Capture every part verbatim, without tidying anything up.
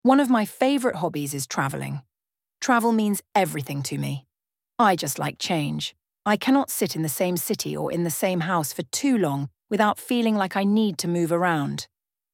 One of my favourite hobbies is travelling. Travel means everything to me. I just like change. I cannot sit in the same city or in the same house for too long without feeling like I need to move around.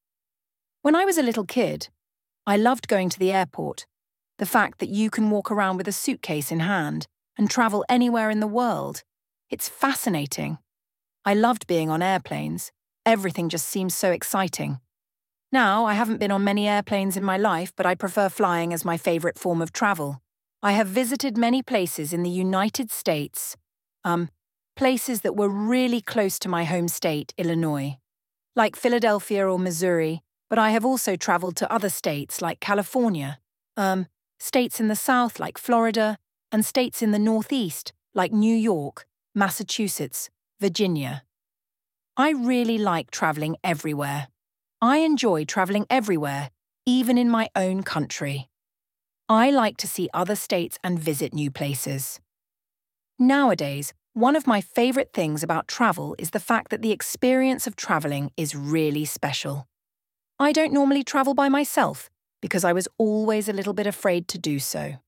When I was a little kid, I loved going to the airport. The fact that you can walk around with a suitcase in hand and travel anywhere in the world. It's fascinating. I loved being on airplanes. Everything just seems so exciting. Now, I haven't been on many airplanes in my life, but I prefer flying as my favourite form of travel. I have visited many places in the United States, um, places that were really close to my home state, Illinois, like Philadelphia or Missouri, but I have also travelled to other states like California, um, states in the South like Florida, and states in the Northeast like New York, Massachusetts, Virginia. I really like travelling everywhere. I enjoy travelling everywhere, even in my own country. I like to see other states and visit new places. Nowadays, one of my favourite things about travel is the fact that the experience of travelling is really special. I don't normally travel by myself because I was always a little bit afraid to do so.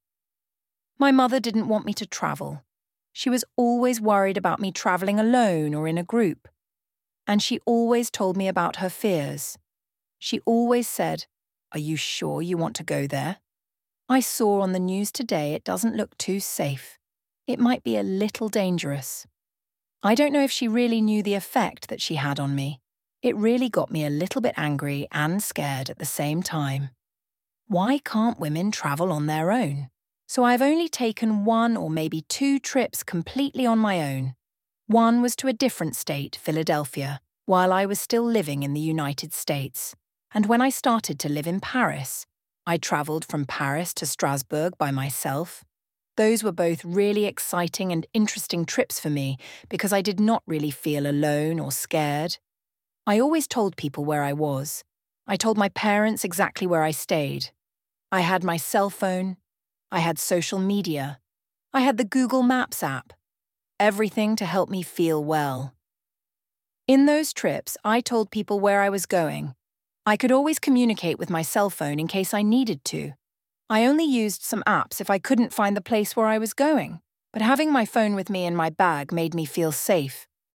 My mother didn't want me to travel. She was always worried about me travelling alone or in a group. And she always told me about her fears. She always said, "Are you sure you want to go there? I saw on the news today it doesn't look too safe. It might be a little dangerous." I don't know if she really knew the effect that she had on me. It really got me a little bit angry and scared at the same time. Why can't women travel on their own? So I've only taken one or maybe two trips completely on my own. One was to a different state, Philadelphia, while I was still living in the United States. And when I started to live in Paris, I travelled from Paris to Strasbourg by myself. Those were both really exciting and interesting trips for me because I did not really feel alone or scared. I always told people where I was. I told my parents exactly where I stayed. I had my cell phone. I had social media. I had the Google Maps app. Everything to help me feel well. In those trips, I told people where I was going. I could always communicate with my cell phone in case I needed to. I only used some apps if I couldn't find the place where I was going, but having my phone with me in my bag made me feel safe.